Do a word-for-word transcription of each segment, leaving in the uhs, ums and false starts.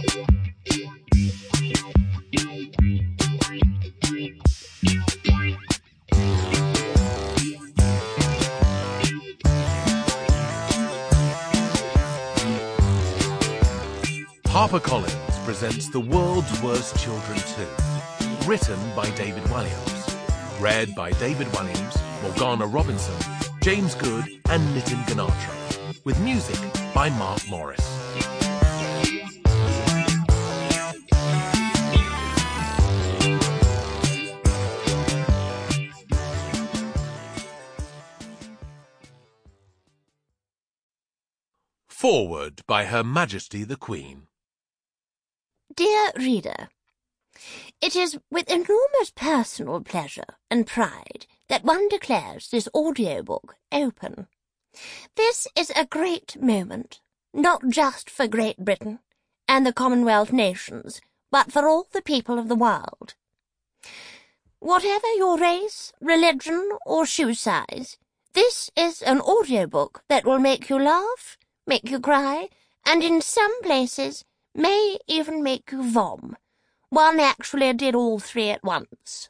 HarperCollins presents The World's Worst Children two, written by David Walliams, read by David Walliams, Morgana Robinson, James Good and Nitin Ganatra, with music by Mark Morris. Foreword by Her Majesty the Queen. Dear reader, it is with enormous personal pleasure and pride that one declares this audiobook open. This is a great moment, not just for Great Britain and the Commonwealth nations, but for all the people of the world. Whatever your race, religion, or shoe size, this is an audiobook that will make you laugh, make you cry, and in some places may even make you vom. One actually did all three at once.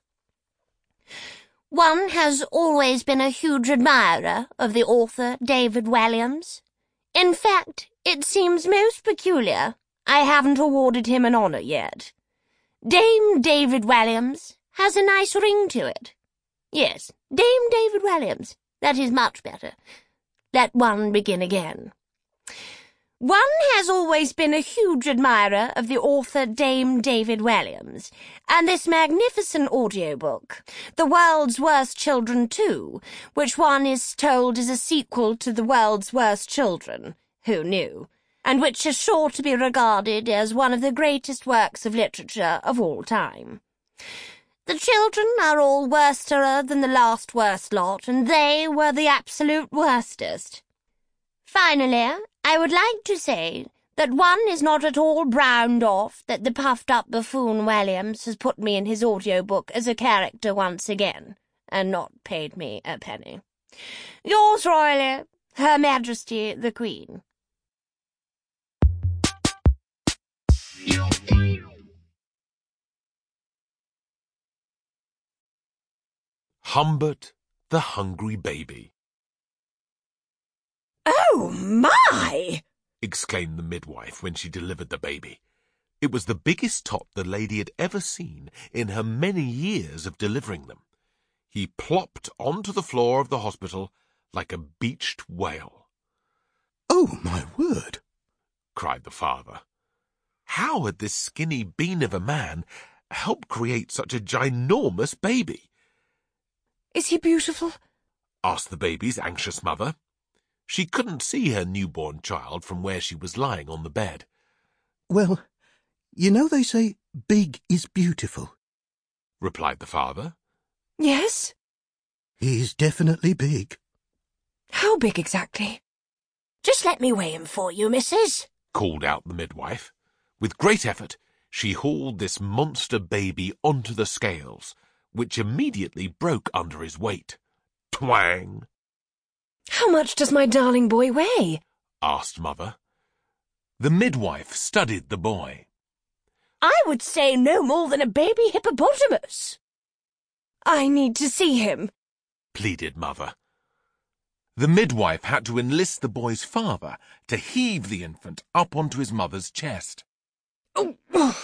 One has always been a huge admirer of the author David Walliams. In fact, it seems most peculiar I haven't awarded him an honour yet. Dame David Walliams has a nice ring to it. Yes, Dame David Walliams. That is much better. Let one begin again. One has always been a huge admirer of the author Dame David Walliams, and this magnificent audiobook, The World's Worst Children two, which one is told is a sequel to The World's Worst Children, who knew, and which is sure to be regarded as one of the greatest works of literature of all time. The children are all worsterer than the last worst lot, and they were the absolute worstest. Finally, I would like to say that one is not at all browned off that the puffed-up buffoon Walliams has put me in his audiobook as a character once again, and not paid me a penny. Yours royally, Her Majesty the Queen. Humbert the Hungry Baby. "Oh, my!" exclaimed the midwife when she delivered the baby. It was the biggest tot the lady had ever seen in her many years of delivering them. He plopped onto the floor of the hospital like a beached whale. "Oh, my word!" cried the father. How had this skinny bean of a man helped create such a ginormous baby? "Is he beautiful?" asked the baby's anxious mother. She couldn't see her newborn child from where she was lying on the bed. "Well, you know they say big is beautiful," replied the father. "Yes." "He's definitely big." "How big exactly?" Just let me weigh him for you, missus, called out the midwife. With great effort, she hauled this monster baby onto the scales, which immediately broke under his weight. Twang! "How much does my darling boy weigh?" asked Mother. The midwife studied the boy. "I would say no more than a baby hippopotamus." "I need to see him," pleaded Mother. The midwife had to enlist the boy's father to heave the infant up onto his mother's chest. Oh.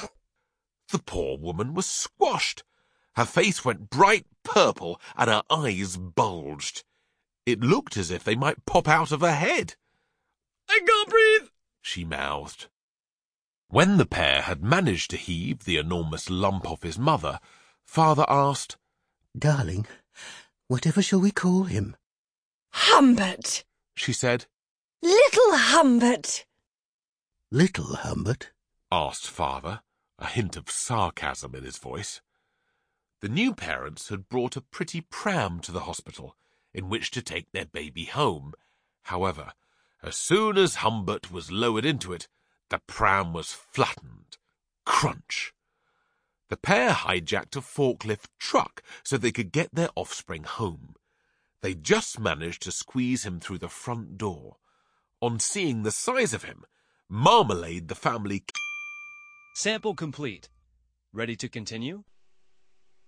The poor woman was squashed. Her face went bright purple and her eyes bulged. It looked as if they might pop out of her head. "I can't breathe," she mouthed. When the pair had managed to heave the enormous lump off his mother, Father asked, "Darling, whatever shall we call him?" "Humbert," she said. "Little Humbert." "Little Humbert?" asked Father, a hint of sarcasm in his voice. The new parents had brought a pretty pram to the hospital, in which to take their baby home. However, as soon as Humbert was lowered into it, the pram was flattened. Crunch! The pair hijacked a forklift truck so they could get their offspring home. They just managed to squeeze him through the front door. On seeing the size of him, Marmalade the family Sample complete. Ready to continue?